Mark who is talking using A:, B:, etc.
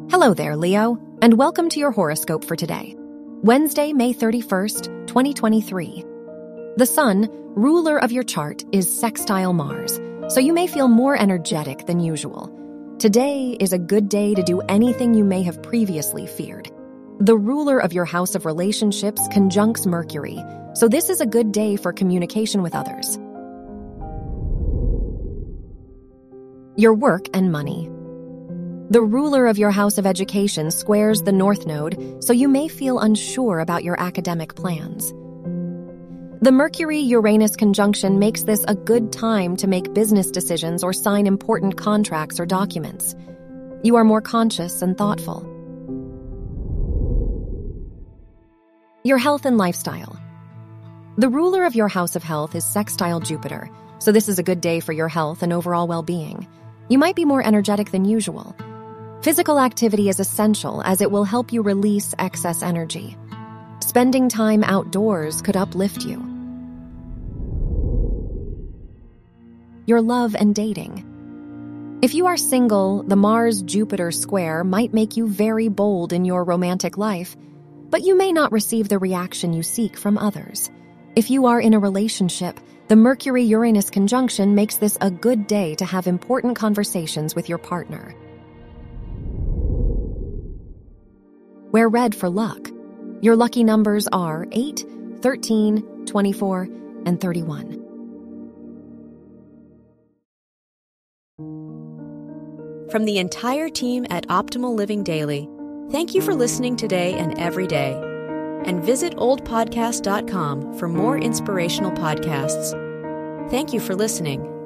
A: Hello there, Leo, and welcome to your horoscope for today, Wednesday, May 31st, 2023. The Sun, ruler of your chart, is sextile Mars, so you may feel more energetic than usual. Today is a good day to do anything you may have previously feared. The ruler of your house of relationships conjuncts Mercury, so this is a good day for communication with others. Your work and money. The ruler of your house of education squares the North Node, so you may feel unsure about your academic plans. The Mercury-Uranus conjunction makes this a good time to make business decisions or sign important contracts or documents. You are more conscious and thoughtful. Your health and lifestyle. The ruler of your house of health is sextile Jupiter, so this is a good day for your health and overall well-being. You might be more energetic than usual. Physical activity is essential as it will help you release excess energy. Spending time outdoors could uplift you. Your love and dating. If you are single, the Mars-Jupiter square might make you very bold in your romantic life, but you may not receive the reaction you seek from others. If you are in a relationship, the Mercury-Uranus conjunction makes this a good day to have important conversations with your partner. Wear red for luck. Your lucky numbers are 8, 13, 24, and 31.
B: From the entire team at Optimal Living Daily, thank you for listening today and every day. And visit oldpodcast.com for more inspirational podcasts. Thank you for listening.